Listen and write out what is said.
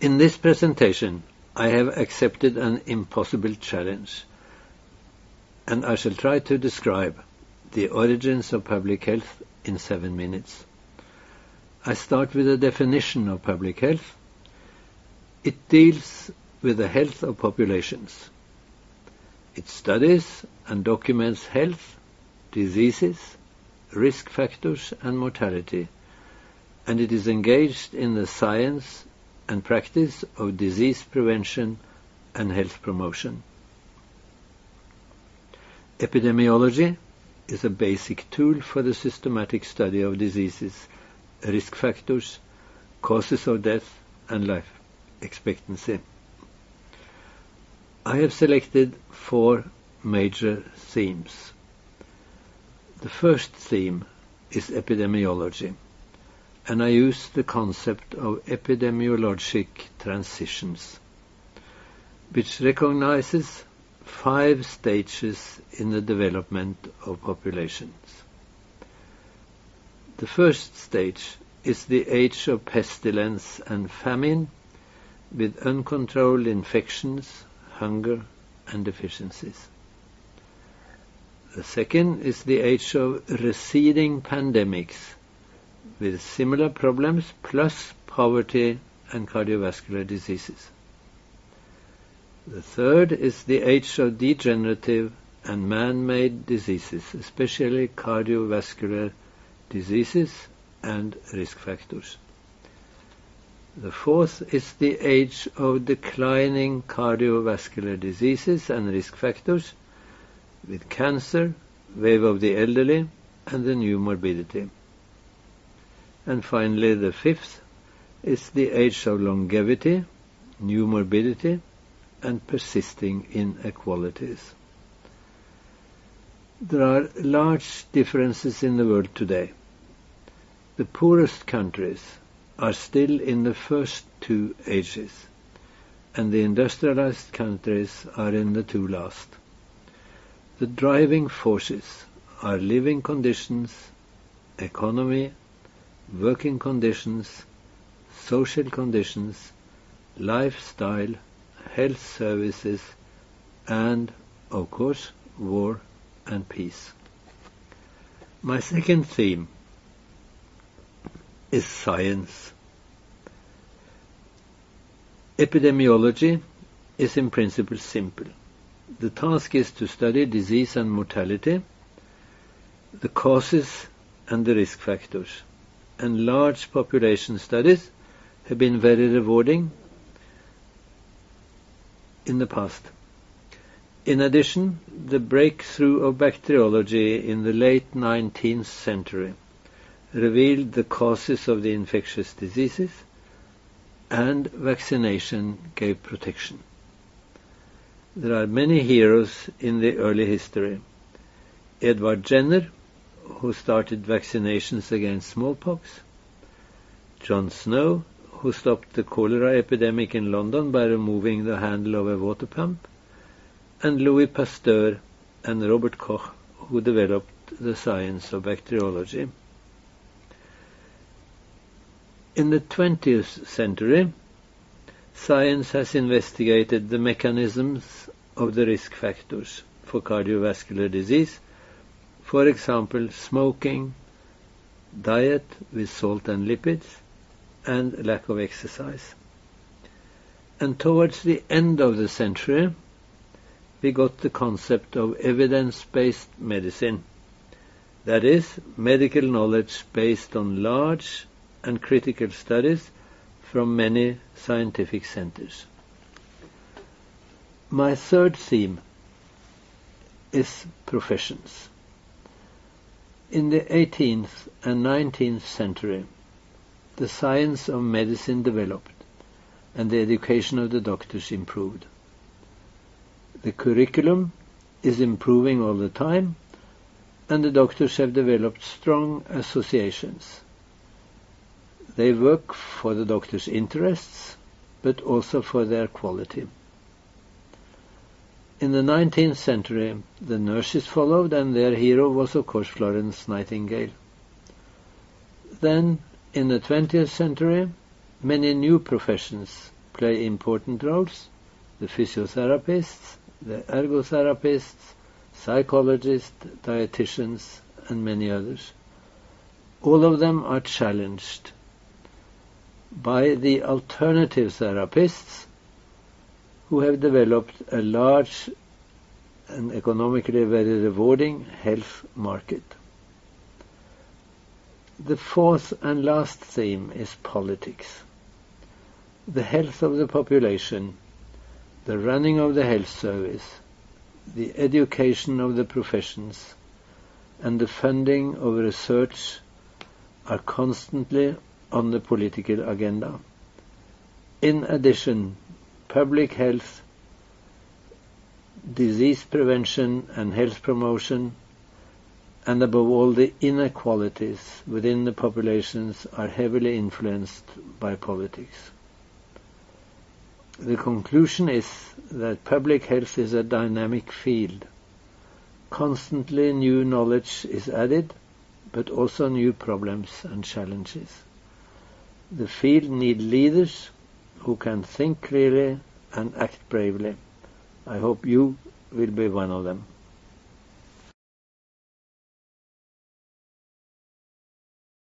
In this presentation, I have accepted an impossible challenge, and I shall try to describe the origins of public health in 7 minutes. I start with a definition of public health. It deals with the health of populations. It studies and documents health, diseases, risk factors and mortality, and it is engaged in the science and practice of disease prevention and health promotion. Epidemiology is a basic tool for the systematic study of diseases, risk factors, causes of death and life expectancy. I have selected 4 major themes. The first theme is epidemiology, and I use the concept of epidemiologic transitions, which recognizes 5 stages in the development of populations. The first stage is the age of pestilence and famine, with uncontrolled infections, hunger and deficiencies. The second is the age of receding pandemics, with similar problems plus poverty and cardiovascular diseases. The third is the age of degenerative and man-made diseases, especially cardiovascular diseases and risk factors. The fourth is the age of declining cardiovascular diseases and risk factors, with cancer, wave of the elderly, and the new morbidity. And finally, the fifth is the age of longevity, new morbidity, and persisting inequalities. There are large differences in the world today. The poorest countries are still in the first 2 ages, and the industrialized countries are in the 2 last. The driving forces are living conditions, economy, working conditions, social conditions, lifestyle, health services, and, of course, war and peace. My second theme is science. Epidemiology is in principle simple. The task is to study disease and mortality, the causes and the risk factors. And large population studies have been very rewarding in the past. In addition, the breakthrough of bacteriology in the late 19th century revealed the causes of the infectious diseases, and vaccination gave protection. There are many heroes in the early history. Edward Jenner, who started vaccinations against smallpox, John Snow, who stopped the cholera epidemic in London by removing the handle of a water pump, and Louis Pasteur and Robert Koch, who developed the science of bacteriology. In the 20th century, science has investigated the mechanisms of the risk factors for cardiovascular disease, for example, smoking, diet with salt and lipids, and lack of exercise. And towards the end of the century, we got the concept of evidence-based medicine. That is, medical knowledge based on large and critical studies from many scientific centers. My third theme is professions. In the 18th and 19th century, the science of medicine developed and the education of the doctors improved. The curriculum is improving all the time, and the doctors have developed strong associations. They work for the doctors' interests, but also for their quality. In the 19th century, the nurses followed, and their hero was, of course, Florence Nightingale. Then, in the 20th century, many new professions play important roles: the physiotherapists, the ergotherapists, psychologists, dietitians, and many others. All of them are challenged by the alternative therapists who have developed a large and economically very rewarding health market. The fourth and last theme is politics. The health of the population, the running of the health service, the education of the professions, and the funding of research are constantly on the political agenda. In addition, public health, disease prevention and health promotion, and above all the inequalities within the populations are heavily influenced by politics. The conclusion is that public health is a dynamic field. Constantly new knowledge is added, but also new problems and challenges. The field needs leaders who can think clearly and act bravely. I hope you will be one of them.